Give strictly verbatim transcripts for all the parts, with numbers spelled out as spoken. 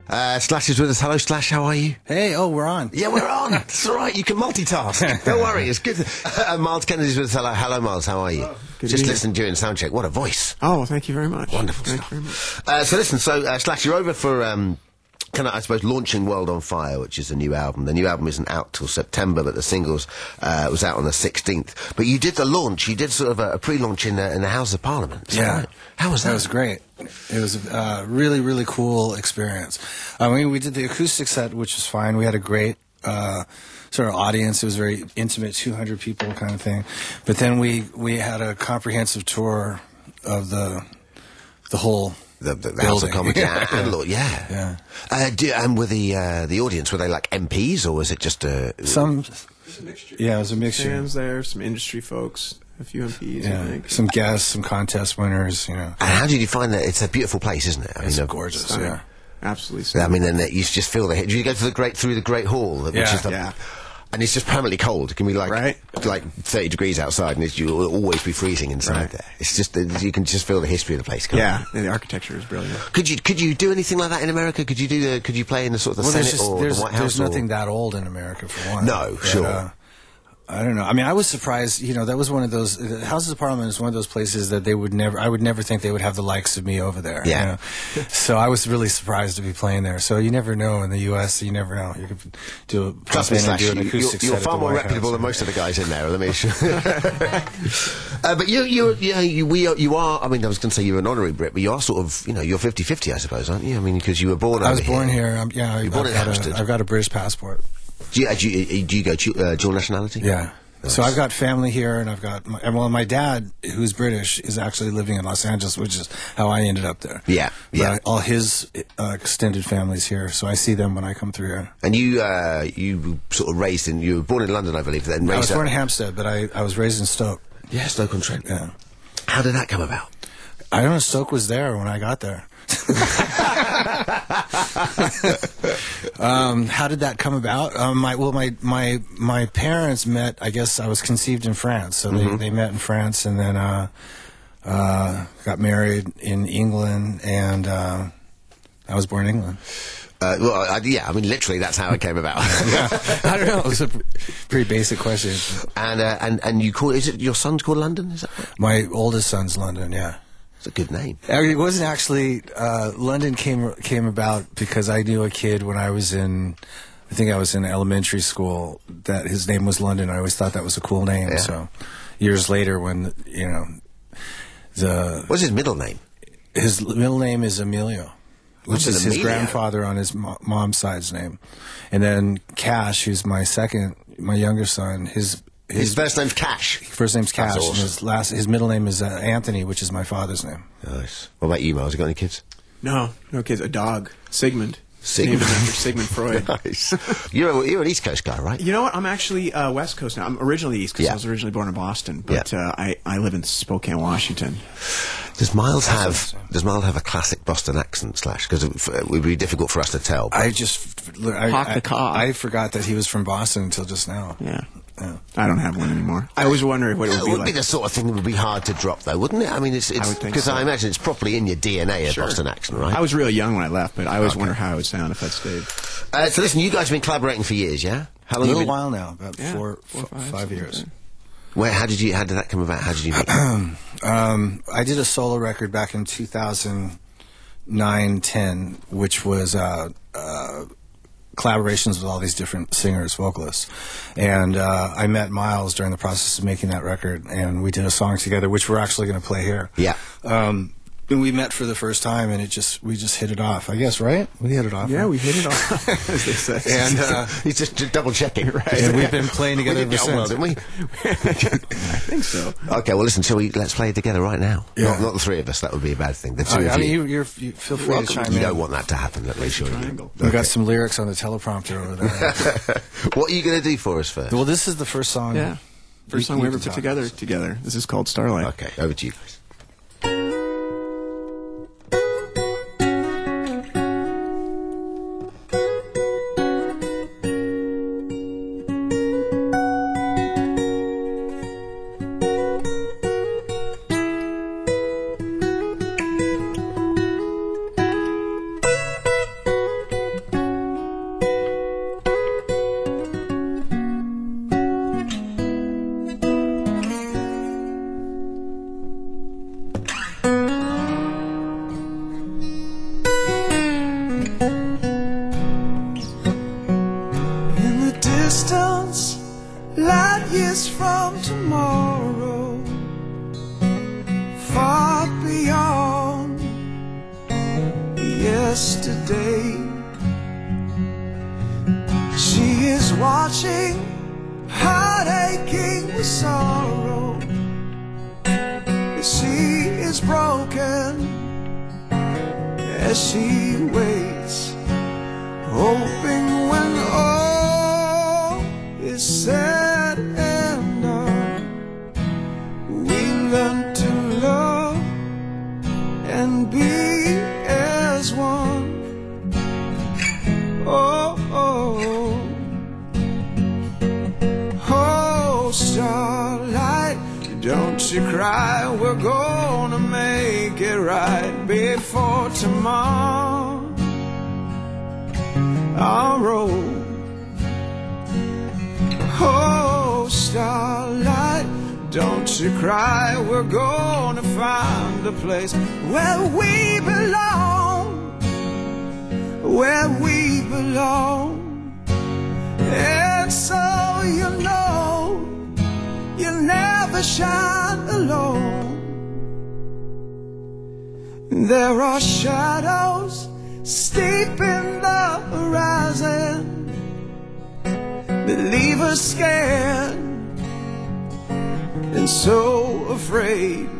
Uh, Slash is with us. Hello, Slash. How are you? Hey, oh, we're on. Yeah, we're on. That's all right. You can multitask. Don't worry. It's good. Uh, Miles Kennedy's with us. Hello, hello, Miles. How are you? Oh, good Just evening. listened during sound check. What a voice. Oh, well, thank you very much. Wonderful thank stuff. you very much. Uh, so listen, so uh, Slash, you're over for um, kind of, I suppose, launching World on Fire, which is a new album. The new album isn't out till September, but the singles uh, was out on the sixteenth. But you did the launch. You did sort of a, a pre-launch in, uh, in the House of Parliament. Is that Yeah. right? How was that? That was great. It was a uh, really, really cool experience. I mean, we did the acoustic set, which was fine. We had a great uh, sort of audience. It was very intimate, two hundred people kind of thing. But then we, we had a comprehensive tour of the the whole The, the, the House of building. Commons, yeah, and Lord, yeah. Yeah. Uh, do, and were the uh, the audience, were they like M Ps or was it just a Some, It's a mixture. yeah, it was a mixture. Fans there, some industry folks, a few M Ps, I Yeah, think. some guests, some contest winners, you know. And how did you find that? It's a beautiful place, isn't it? I It's uh, gorgeous, Stunning. yeah. Absolutely I stunning. mean, and that you just feel the. Did you go to the great through the Great Hall, which Yeah. is the, Yeah. and it's just permanently cold. It can be like Right. like thirty degrees outside, and it's, you'll always be freezing inside Right. there. It's just that you can just feel the history of the place. Can't Yeah, and the architecture is brilliant. you? Could you could you do anything like that in America? Could you do the? Could you play in the sort of the Well, Senate there's, just, or there's, the White House? there's or- nothing that old in America, for one. No, But, sure. uh, I don't know. I mean, I was surprised. You know, that was one of those. The Houses of Parliament is one of those places that they would never. I would never think they would have the likes of me over there. Yeah. You know? So I was really surprised to be playing there. So you never know in the U S. You never know. You could do a Trust pop me, in and Slash, do an you, you're, acoustic you're set at far the more White reputable House. than most of the guys in there. Let me assure uh, But you, you, yeah, you, we are, you are. I mean, I was going to say you're an honorary Brit, but you are sort of, you know, you're fifty-fifty, I suppose, aren't you? I mean, because you were born. I was over born here. here. I'm, yeah, You're born I've in got Hampstead. a, I've got a British passport. Do you, uh, do you, uh, do you go du- uh, dual nationality? Yeah. Nice. So I've got family here, and I've got my, and well, my dad, who's British, is actually living in Los Angeles, which is how I ended up there. Yeah, But yeah. all his uh, extended family's here, so I see them when I come through here. And you, uh, you were sort of raised in. You were born in London, I believe. Then raised I was up- born in Hampstead, but I, I was raised in Stoke. Yeah, Stoke-on-Trent. Yeah. How did that come about? I don't know, Stoke was there when I got there. um, how did that come about? Um, my well, my my my parents met. I guess I was conceived in France, so they, they met in France, and then uh, uh, got married in England, and uh, I was born in England. Uh, well, I, yeah, I mean, literally, that's how it came about. I don't know. It was a pr- pretty basic question. and uh, and and you call is it your son's called London? Is that right? My oldest son's London. Yeah. It's a good name. Uh, It wasn't actually. Uh, London came came about because I knew a kid when I was in, I think I was in elementary school, that his name was London. I always thought that was a cool name. Yeah. So, years later, when you know, the What's his middle name? his middle name is Emilio, which London is his Emilio. grandfather on his mo- mom's side's name, and then Cash, who's my second, my younger son, his. His first name's Cash. First name's Cash, That's and awesome. his last, his middle name is uh, Anthony, which is my father's name. Nice. What about you, Miles? You got any kids? No, no kids. A dog. Sigmund. Sigmund. Named him after Sigmund Freud. Nice. You're a, you're an East Coast guy, right? You know what? I'm actually uh, West Coast now. I'm originally East Coast. Yeah. I was originally born in Boston, but Yeah. uh, I, I live in Spokane, Washington. Does Miles have awesome. Does Miles have a classic Boston accent? Slash, because it, it would be difficult for us to tell. but- I just I, Hawk I, the cob. I forgot that he was from Boston until just now. Yeah. Yeah. I don't have one anymore. I always wonder what it would It be would like. be the sort of thing that would be hard to drop, though, wouldn't it? I mean, it's I would it's think because so. I imagine it's properly in your D N A, a Sure. Boston accent, right? I was really young when I left, but I always wonder how it would sound if I'd stayed. Uh, so listen, you guys have been collaborating for years, yeah? How A long? have little you been, while now, about Yeah, four, four, f- five, five something years. like that. Where? How did you? How did that come about? How did you meet? Um, I did a solo record back in two thousand nine, ten, which was uh, uh, collaborations with all these different singers, vocalists. And uh, I met Miles during the process of making that record, and we did a song together, which we're actually going to play here. Yeah. Um, and we met for the first time, and it just we just hit it off. I guess, right? We hit it off. Yeah, right? we hit it off, as they say. And uh, He's just, just double checking, right? and we've been playing We together did ever get on well, since. didn't we? I think so. Okay, well, listen. Shall we? Let's play it together right now. Yeah. Not, not the three of us. That would be a bad thing. The two Oh, of I mean, you. you, you're, you feel free Well, to chime you in. don't want that to happen. Let me assure you. Triangle. We've got some lyrics on the teleprompter over there. What are you going to do for us first? Well, this is the first song. Yeah. First You- song you we ever can put talk. together together. This is called Starlight. Okay, over to you guys. Thank watching, heart aching with sorrow, as she is broken, as she waits, hoping when all is said and done, we learn to love and be as one. Oh, oh, oh, starlight, don't you cry, we're gonna make it right before tomorrow. Our road. Oh, starlight, don't you cry, we're gonna find a place where we belong, where we belong. And so you know you'll never shine alone. There are shadows steep in the horizon, believers scared and so afraid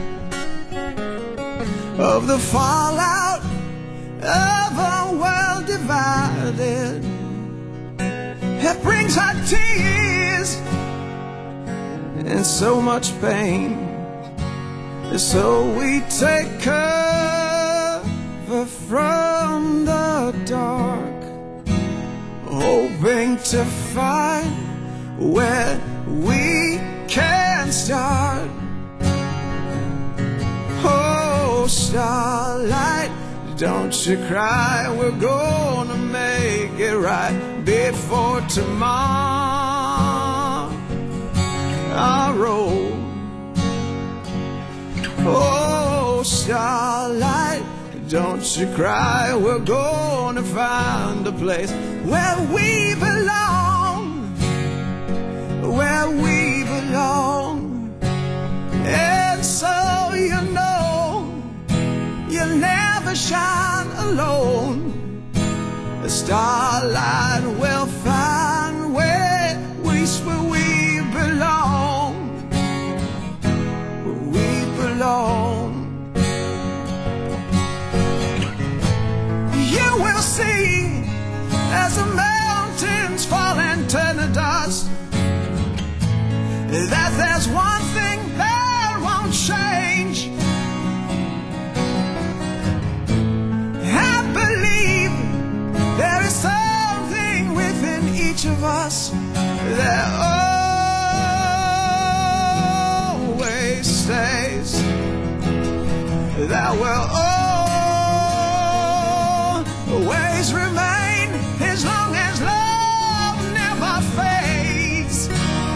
of the fallout of a world divided. It brings hot tears and so much pain. So we take cover from the dark, hoping to find where we can start. Oh, starlight, don't you cry, we're gonna make it right before tomorrow. Our road. Oh, starlight, don't you cry, we're gonna find a place where we belong, where we belong. And so you know you'll never shine alone. The starlight will find where we, where we belong, where we belong. You will see as the mountains fall and turn to dust, that there's one thing that won't change. I believe there is something within each of us that always stays, that will always remain as long as love never fades.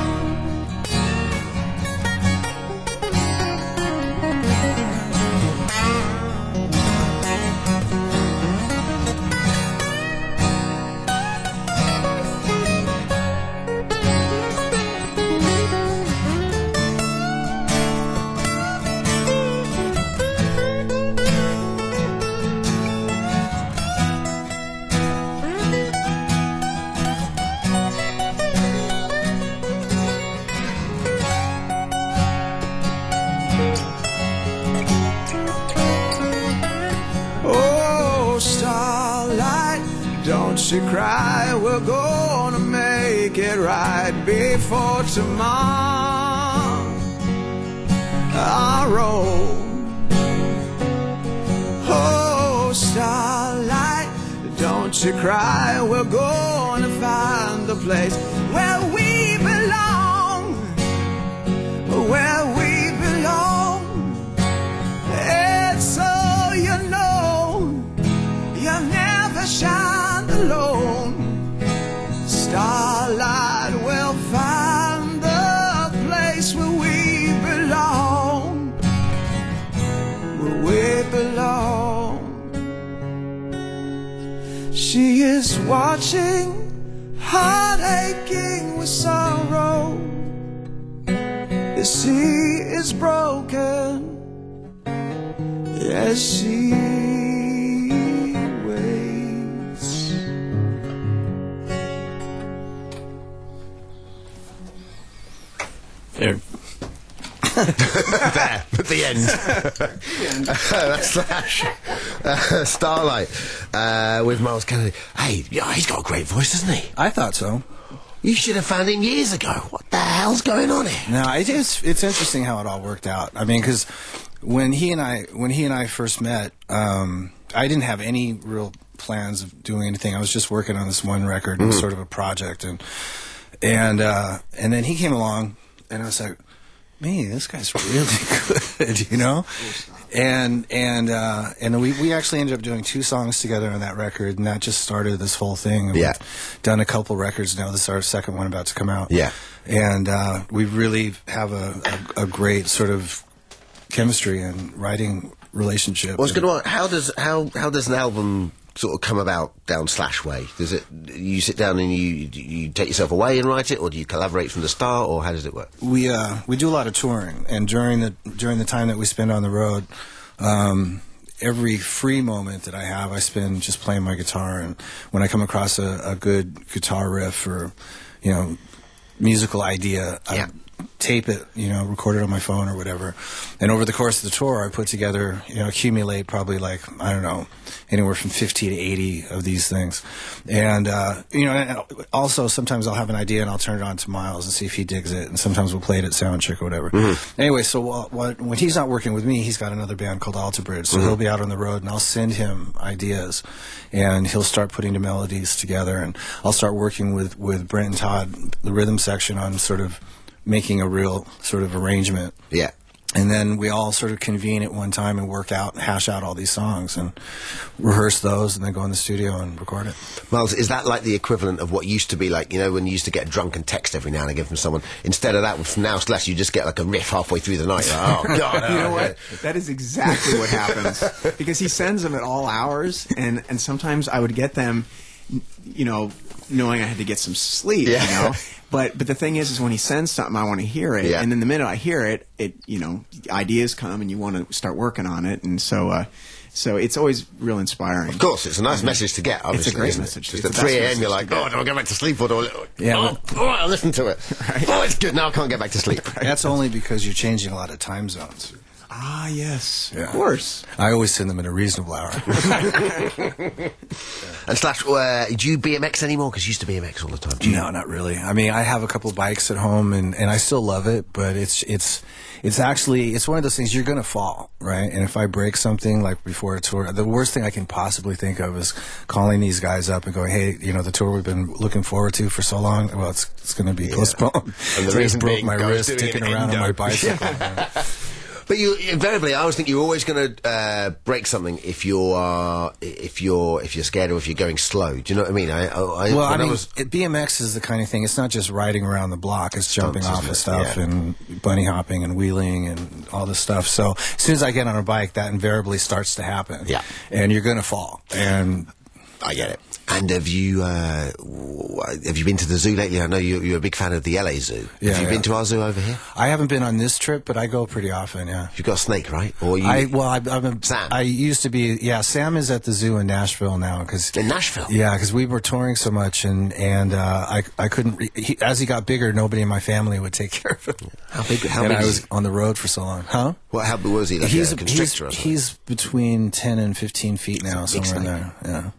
Don't you cry, we're gonna make it right before tomorrow. Our road. Oh, starlight, don't you cry, we're gonna find the place where we belong, where we belong. And so you know you'll never shine alone. Starlight will find the place where we belong, where we belong. She is watching, heart aching with sorrow, as she is broken, as she waits. there, at the end. uh, Slash. Uh, Starlight uh, with Miles Kennedy. Hey, yeah, he's got a great voice, doesn't he? I thought so. You should have found him years ago. What the hell's going on here? No, it is. It's interesting how it all worked out. I mean, because when he and I when he and I first met, um, I didn't have any real plans of doing anything. I was just working on this one record, mm. and sort of a project, and and uh, and then he came along, and I was like, man, this guy's really good, you know. And and uh, and we, we actually ended up doing two songs together on that record, and that just started this whole thing. And yeah. We've done a couple records now. This is our second one about to come out. Yeah. And uh, we really have a, a, a great sort of chemistry and writing relationship. I was going to ask, how does how how does an album sort of come about down Slash way? Does it you sit down and you you take yourself away and write it, or do you collaborate from the start, or how does it work? We uh we do a lot of touring, and during the during the time that we spend on the road, um, every free moment that I have, I spend just playing my guitar. And when I come across a, a good guitar riff or, you know, musical idea, yeah. I tape it, you know, record it on my phone or whatever. And over the course of the tour, I put together, you know, accumulate probably like, I don't know, anywhere from fifty to eighty of these things. And, uh, you know, and also sometimes I'll have an idea and I'll turn it on to Miles and see if he digs it. And sometimes we'll play it at Soundcheck or whatever. Mm-hmm. Anyway, so uh, what, when he's not working with me, he's got another band called Alter Bridge. So mm-hmm. he'll be out on the road and I'll send him ideas and he'll start putting the melodies together. And I'll start working with, with Brent and Todd, the rhythm section, on sort of making a real sort of arrangement. Yeah. And then we all sort of convene at one time and work out, hash out all these songs and rehearse those and then go in the studio and record it. Miles, is that like the equivalent of what used to be like, you know, when you used to get a drunken text every now and again from someone? Instead of that, from now slash, you just get like a riff halfway through the night. Like, oh, God. You know what? That is exactly what happens. Because he sends them at all hours, and, and sometimes I would get them, you know, knowing I had to get some sleep, yeah. you know? But but the thing is, is when he sends something, I want to hear it, yeah. and then the minute I hear it, it you know, ideas come, and you want to start working on it, and so uh, so it's always real inspiring. Of course, it's a nice I mean, message to get. Obviously, it's a great isn't message. Just it's at three a.m. you're like, oh, do I go back to sleep or do I? Yeah, oh, but, all right, I'll listen to it. Right. Oh, it's good. Now I can't get back to sleep. Right. That's only because you're changing a lot of time zones. Ah, yes, yeah. Of course. I always send them at a reasonable hour. And Slash, uh, do you B M X anymore? Because you used to B M X all the time. Do you? No, not really. I mean, I have a couple bikes at home, and, and I still love it, but it's it's it's actually it's one of those things you're gonna fall, right? And if I break something like before a tour, the worst thing I can possibly think of is calling these guys up and going, "Hey, you know, the tour we've been looking forward to for so long, well, it's it's gonna be yeah. postponed." And the so reason I broke being my wrist kicking around endo. on my bicycle. Yeah. But you invariably, I always think you're always going to uh, break something if you're uh, if you're if you're scared or if you're going slow. Do you know what I mean? I, I, well, I, I mean, was... it, B M X is the kind of thing. It's not just riding around the block. It's jumping Stunts, off of it? stuff Yeah. and bunny hopping and wheeling and all this stuff. So as soon as I get on a bike, that invariably starts to happen. Yeah, and you're going to fall. And I get it. And have you uh, w- have you been to the zoo lately? I know you're, you're a big fan of the L A Zoo. Yeah, have you yeah. been to our zoo over here? I haven't been on this trip, but I go pretty often. Yeah. You've got a snake, right? Or you? I well, I, I'm a, Sam. I used to be. Yeah, Sam is at the zoo in Nashville now because in Nashville. Yeah, because we were touring so much, and and uh, I I couldn't. Re- he, as he got bigger, nobody in my family would take care of him. How big? How and big I is was he? on the road for so long, huh? Well, how big was he? Like he's a constrictor or he's, something? he's between ten and fifteen feet now, Big somewhere in snake. there. Yeah.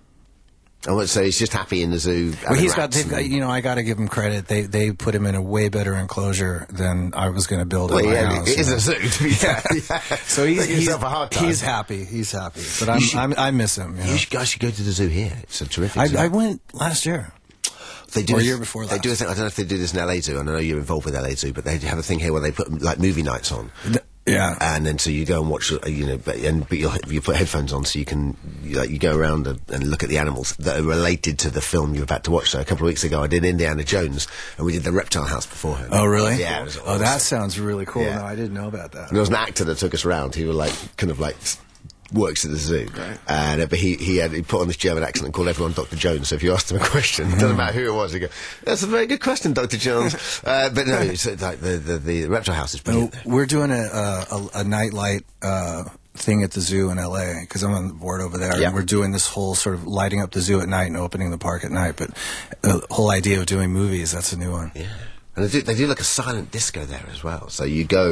Oh, so he's just happy in the zoo. Well, he's got, rats they've got, and- you know, I got to give him credit. They they put him in a way better enclosure than I was going to build at Well, my yeah, house. it is you know. a zoo. To be fair. Yeah. So he's Give he's, yourself a hard time. he's happy. He's happy. But I'm, should- I'm I miss him. You know? You should, guys should go to the zoo here. It's a terrific zoo. I, I went last year. They do Or a a th- year before They last. do a thing. I don't know if they do this in L A Zoo. And I know you're involved with L A Zoo, but they have a thing here where they put like movie nights on. Yeah. And then so you go and watch, uh, you know, but, and but you you put headphones on so you can you, like you go around and, and look at the animals that are related to the film you're about to watch. So a couple of weeks ago, I did Indiana Jones, and we did the Reptile House beforehand. Oh, really? Yeah. It was Oh, that awesome. sounds really cool. Yeah. No, I didn't know about that. And there was an actor that took us around. He was like kind of like works at the zoo, Right. and uh, but he he had he put on this German accent and called everyone Doctor Jones. So if you asked him a question, it doesn't matter who it was, he go, "That's a very good question, Doctor Jones." uh, but no, it's uh, like the, the the Reptile House is brilliant. No, we're doing a a, a, a nightlight uh, thing at the zoo in L A because I'm on the board over there, Yeah. and we're doing this whole sort of lighting up the zoo at night and opening the park at night. But the whole idea of doing movies, that's a new one. Yeah, and they do they do like a silent disco there as well. So you go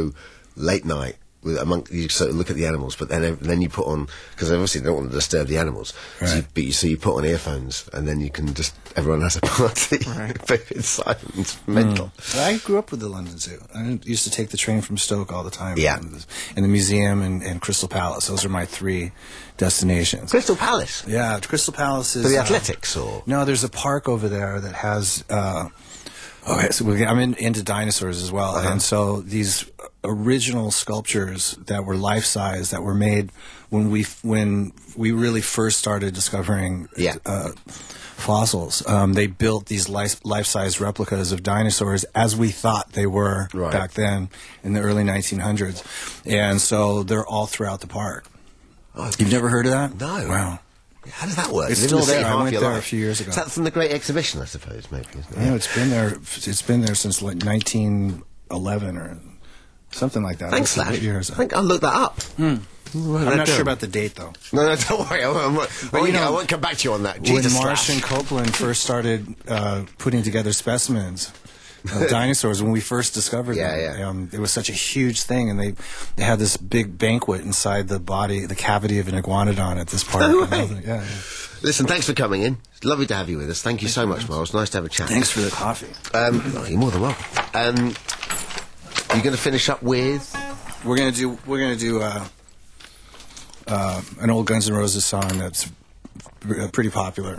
late night. With among you sort of look at the animals, but then then you put on, because obviously they don't want to disturb the animals. Right. So, you, but you, so you put on earphones, and then you can just everyone has a party. Right. But it's silent, it's mental. I grew up with the London Zoo. I used to take the train from Stoke all the time. Yeah. And the, and the museum and, and Crystal Palace. Those are my three destinations. Crystal Palace. Yeah, Crystal Palace is For the uh, athletics, or no, there's a park over there that has. Uh, okay, so we, I'm in, into dinosaurs as well, Uh-huh. and so these original sculptures that were life size that were made when we when we really first started discovering Yeah. uh, fossils. Um, they built these life life size replicas of dinosaurs as we thought they were Right. back then in the early nineteen hundreds, and so they're all throughout the park. Oh, You've never heard of that? No. Wow. how does that work? It's You live in still the city there. I half went your there a life. few years ago. Is that from the Great Exhibition, I suppose? Maybe. Isn't it? Yeah, it's been there. It's been there since like nineteen eleven or something like that. Thanks, That's Slash. what year is I that? think I'll look that up. I'm not sure about the date though. No, no, don't worry. I won't, I won't, I won't, you know, I won't come back to you on that. When Jesus, Marsh Slash. and Copeland first started uh, putting together specimens of dinosaurs, when we first discovered Yeah, them, yeah. Um, it was such a huge thing, and they they had this big banquet inside the body, the cavity of an iguanodon at this park. No And I way. was like, yeah, yeah. Listen, thanks for coming in. It's lovely to have you with us. Thank you so much, Miles. Nice to have a chat. Thanks for the coffee. Um, oh, you're more than welcome. Um, you're going to finish up with... We're gonna do we're gonna do uh, uh, an old Guns N' Roses song that's pr- pretty popular.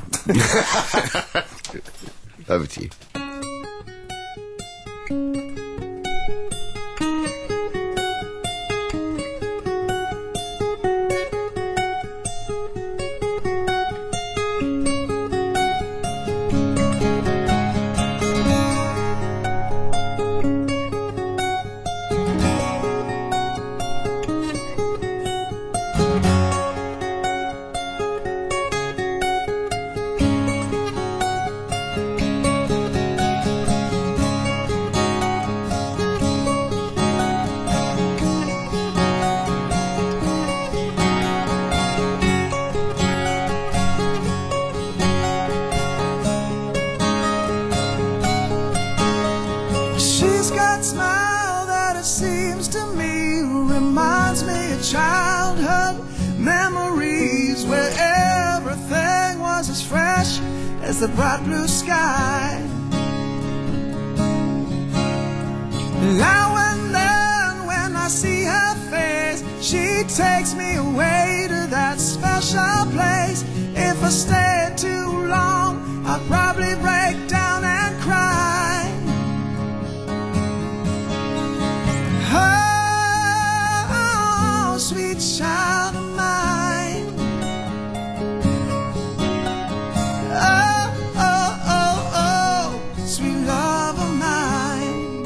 Over to you. She's got a smile that it seems to me reminds me of childhood memories where everything was as fresh as the bright blue sky. Now and then when I see her face, she takes me away to that special place. If I stay too long, I'll probably break down and cry. Oh, sweet child of mine. Oh, oh, oh, oh, sweet love of mine.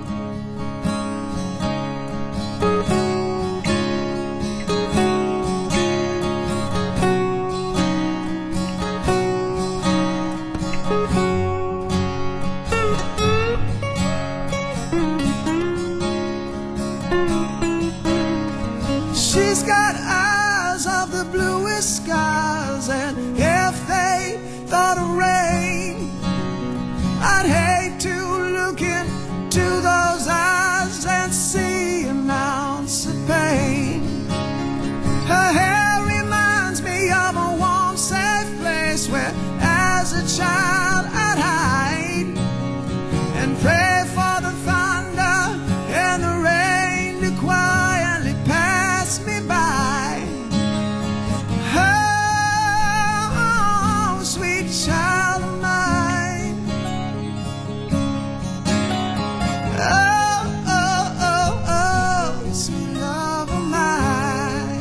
She's got eyes of the bluest skies, and if they thought of rain, I'd hate to look into those eyes and see an ounce of pain. Her hair reminds me of a warm, safe place where, as a child, I'd hide and pray for the thunder and the rain to quietly pass me by. Oh, sweet child of mine. Oh, oh, oh, oh, sweet love of mine.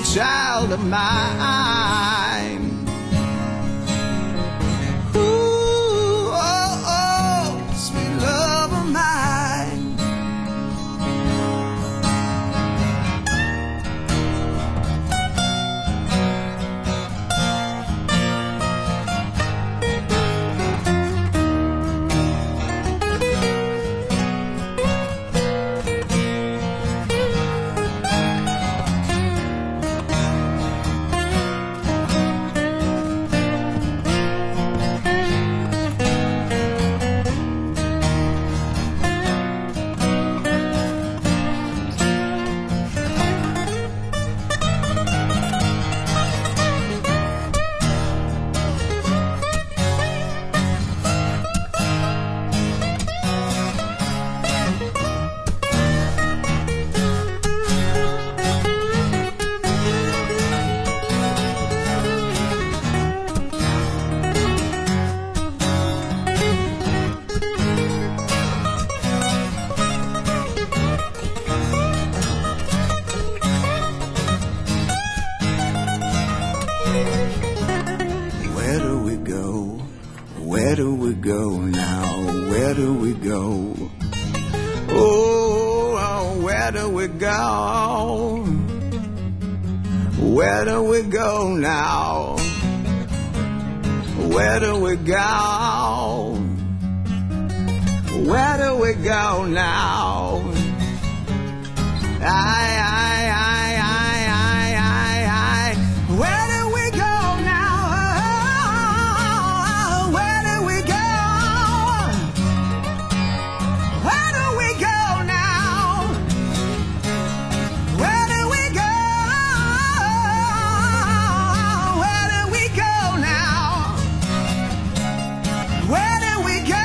child of mine. Ooh, oh, oh, sweet love of mine. Where do we go? Where do we go now? Where do we go? Oh, oh, where do we go? Where do we go now? Where do we go? Where do we go now? I, I, I, I, I, I, I. Where do we go now? Where do we go? Where do we go now? Where do we go? Where do we go now? Where do we go?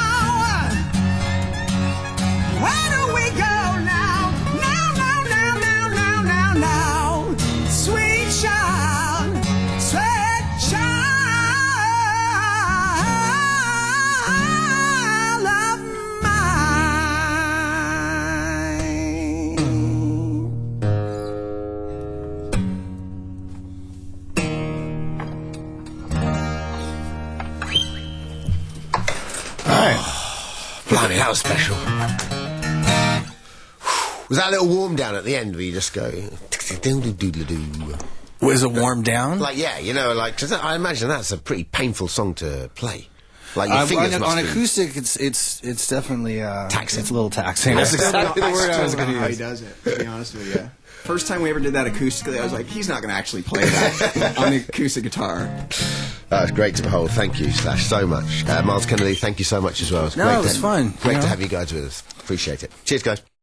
Where do we go now? Now, now, now, now, now, now, now. Sweet child, sweet child of mine. Blimey, that was special. Was that a little warm down at the end where you just go... Was it warmed down? Like, yeah, you know, like, 'cause I imagine that's a pretty painful song to play. Like, your Uh, fingers on, must on be... acoustic, it's it's it's definitely uh, Taxing. It's a little taxing. That's That's exactly the I word I was still going don't know to how he use. does it, to be honest with you. First time we ever did that acoustically, I was like, he's not going to actually play that on the acoustic guitar. That's great to behold. Thank you, Slash, so much. Uh, Miles Kennedy, thank you so much as well. It's No, great it was to, fun, Great you to know? have you guys with us. Appreciate it. Cheers, guys.